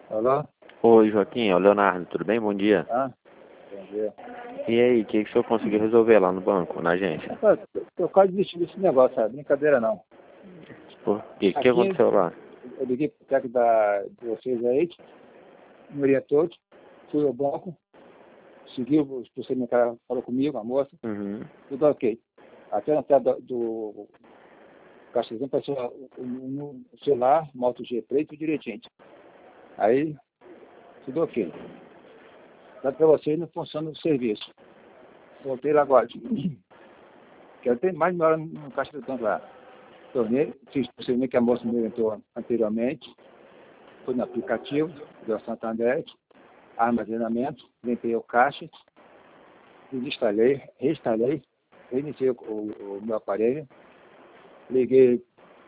Alô? Oi, Joaquim, é o Leonardo, tudo bem? Bom dia. Ah, bom dia. E aí, o que o senhor conseguiu resolver lá no banco, na agência? Rapaz, eu quase desisti desse negócio, sabe? Brincadeira não. Por quê? O que Aqui, aconteceu lá? eu liguei pro técnico de vocês aí, me orientou, fui ao banco, segui os procedimentos que ela falou comigo, a moça, Uhum. tudo ok. Até na tela do caixazinho apareceu um celular, Moto G preto direitinho. Aí, tudo ok. Dá para vocês, não funciona o serviço. Voltei lá agora. Quero ter mais de 1 hora no caixa do tanto lá. Tornei, fiz o procedimento que a moça me orientou anteriormente, fui no aplicativo do Santander, armazenamento, limpei o caixa, desinstalei, reinstalei, reiniciei o meu aparelho, liguei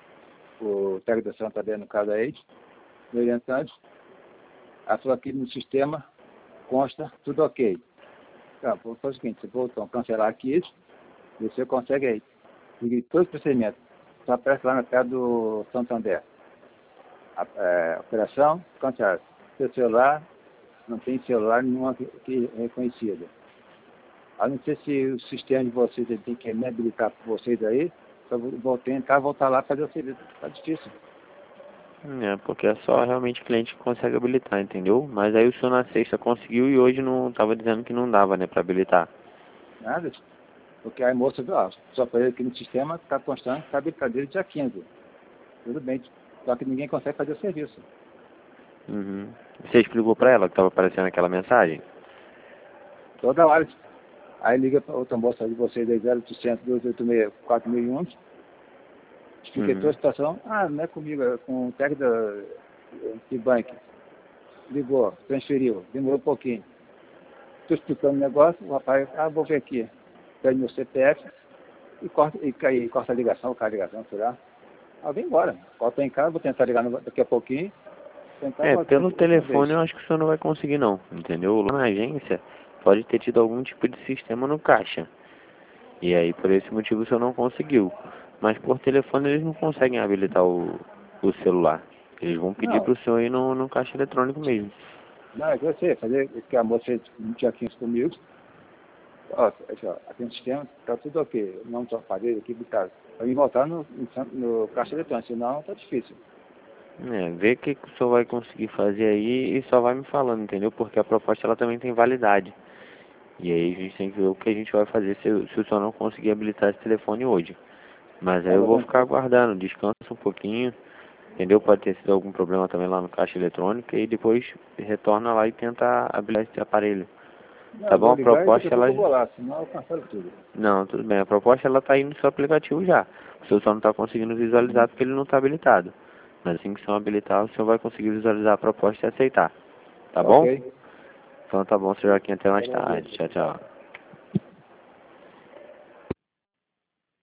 o técnico do Santander, no caso aí, meu orientante, ela falou aqui no sistema, consta, tudo ok. Então, vou fazer o seguinte, você voltou a cancelar aqui, e você consegue aí. Liguei todos os procedimentos, só aparece lá na tela do Santander. Operação, cancelada. Seu celular, não tem celular nenhuma que é reconhecida. A não ser se o sistema de vocês ele tem que me habilitar para vocês aí, eu vou tentar voltar lá para fazer o serviço. Está difícil. É, porque é só realmente cliente que consegue habilitar, entendeu? Mas aí o senhor na sexta conseguiu e hoje não tava dizendo que não dava, né, pra habilitar. Nada. Porque a moça, só para ele aqui no sistema, está constando que está habilitado desde dia 15. Tudo bem. Só que ninguém consegue fazer o serviço. Uhum. Você explicou pra ela que tava aparecendo aquela mensagem? Toda hora. Aí liga para outra moça de vocês aí, 0800 286 4001. Expliquei toda a Uhum. situação. Ah, não é comigo, é com o técnico da Bank. Ligou, transferiu, demorou um pouquinho. Estou explicando o negócio, o rapaz, vou ver aqui. Pede meu CPF e corta a ligação, cai a ligação, sei lá. Vem embora. Volta em casa, vou tentar ligar daqui a pouquinho. Tentar É, voltar pelo outra vez. telefone eu acho que o senhor não vai conseguir não, entendeu? Lá na agência pode ter tido algum tipo de sistema no caixa. E aí por esse motivo o senhor não conseguiu. Mas por telefone eles não conseguem habilitar o celular. Eles vão pedir Não, pro senhor ir no caixa eletrônico mesmo. não, é que você fazer o que a moça não tinha 15 comigo. Ó, aqui no sistema, tá tudo ok. Não estou aparelho aqui, tá. Para mim voltar no caixa eletrônico, senão tá difícil. É, vê o que o senhor vai conseguir fazer aí e só vai me falando, entendeu? Porque a proposta ela também tem validade. E aí a gente tem que ver o que a gente vai fazer se o senhor não conseguir habilitar esse telefone hoje. Mas aí Tá, eu vou vou tentar. ficar aguardando, descansa um pouquinho, entendeu? Pode ter sido algum problema também lá no caixa eletrônico e depois retorna lá e tenta habilitar esse aparelho. Não, Tá eu bom? vou A ligar e daqui a proposta pouco ela... eu vou lá, senão eu cancelo tudo. Não, tudo bem. A proposta ela tá aí no seu aplicativo já. O senhor só não tá conseguindo visualizar porque ele não tá habilitado. Mas assim que o senhor habilitar, o senhor vai conseguir visualizar a proposta e aceitar. Tá Ok. bom? Então tá bom, senhor Joaquim. Até mais Agradeço. tarde. Tchau, tchau.